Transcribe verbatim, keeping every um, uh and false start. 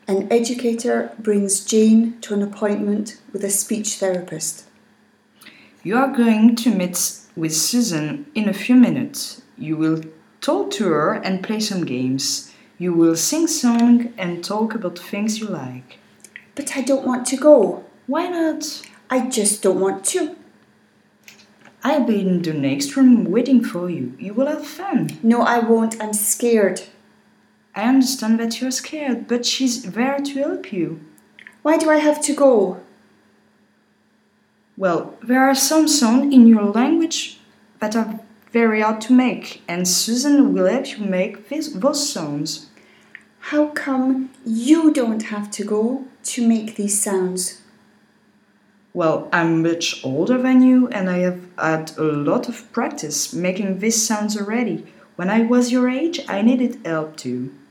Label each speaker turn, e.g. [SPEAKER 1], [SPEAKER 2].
[SPEAKER 1] An educator brings Jane to an appointment with a speech therapist.
[SPEAKER 2] You are going to meet with Susan in a few minutes. You will talk to her and play some games. You will sing songs and talk about things you like.
[SPEAKER 1] But I don't want to go.
[SPEAKER 2] Why not?
[SPEAKER 1] I just don't want to.
[SPEAKER 2] I'll be in the next room waiting for you. You will have fun.
[SPEAKER 1] No, I won't. I'm scared.
[SPEAKER 2] I understand that you're scared, but she's there to help you.
[SPEAKER 1] Why do I have to go?
[SPEAKER 2] Well, there are some sounds in your language that are very hard to make, and Susan will help you make this, those sounds.
[SPEAKER 1] How come you don't have to go to make these sounds?
[SPEAKER 2] Well, I'm much older than you, and I have had a lot of practice making these sounds already. When I was your age, I needed help too.